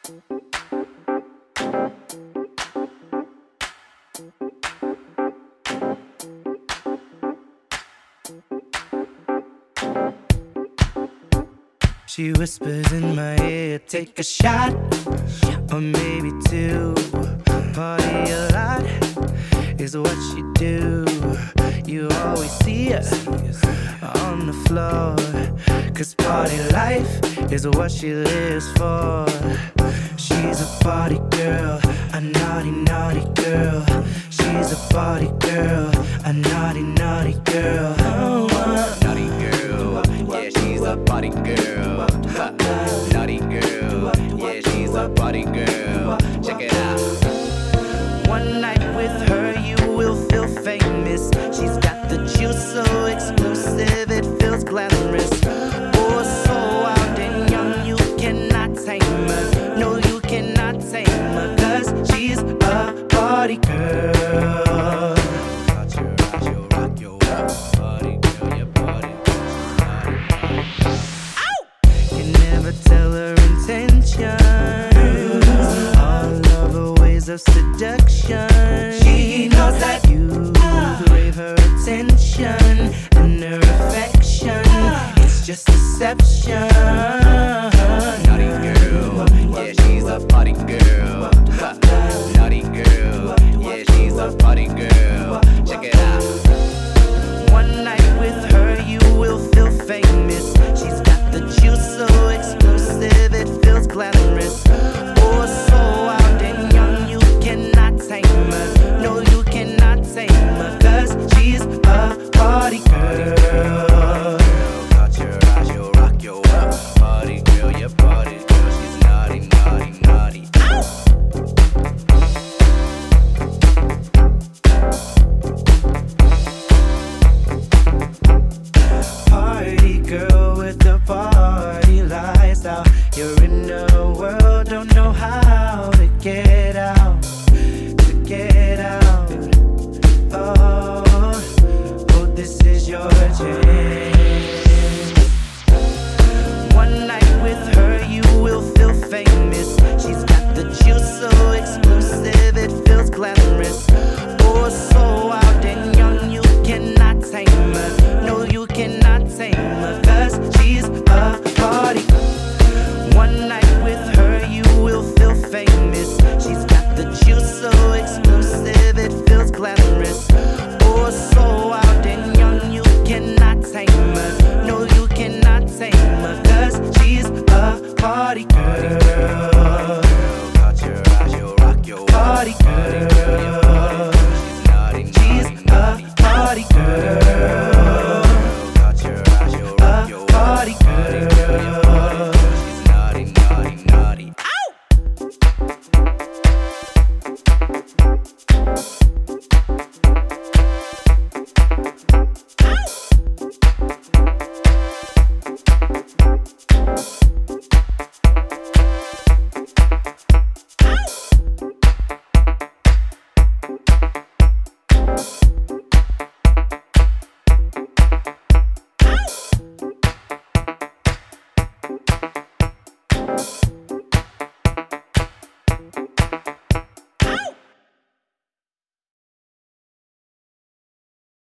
She whispers in my ear, take a shot, or maybe two. Party a lot is what she do. You always see her on the floor, 'cause party life is what she lives for. She's a party girl, a naughty, naughty girl. She's a party girl, a naughty, naughty girl. Naughty girl, yeah, she's a party girl. Naughty girl, yeah, she's a party girl. Check it out. One night with her, you will feel famous. She's got the juice, so exclusive, it feels glamorous. Oh, so wild and young, you cannot tame her. No, you cannot tame her, 'cause she's a party girl. Rock your party girl, yeah, party girl. You never tell her intentions, all of her ways of seduction. She knows that you crave her attention and her affection. It's just deception. Naughty girl, yeah, she's a party girl. Naughty girl, yeah, she's a party girl. Check it out. One night with her, you will feel famous. She's got the juice, so exclusive, it feels glamorous. Oh, so wild and young, you cannot tame her. No, you cannot tame her, 'cause she's a party girl. Got your eyes, you'll rock your world. Party girl, yeah, party girl. She's naughty, naughty, naughty. Party girl with the party lifestyle. You're in the world, don't know how to get out, to get out. Oh, this is your chance. One night with her, you will feel famous. She's got the juice, so exclusive, it feels glamorous. Oh, so wild and young, you cannot tame her. No, you cannot tame her, 'cause she's a party. One night with her, you will feel famous. She's got the juice, so exclusive, it feels glamorous. Oh, so wild and young, you cannot tame her. No, you cannot tame her, 'cause she's a party girl. Got your eyes, you'll rock your world. Party girl. She's naughty, She's naughty, a party girl. Got your eyes, you'll rock your world. Party girl. She's naughty, naughty, naughty.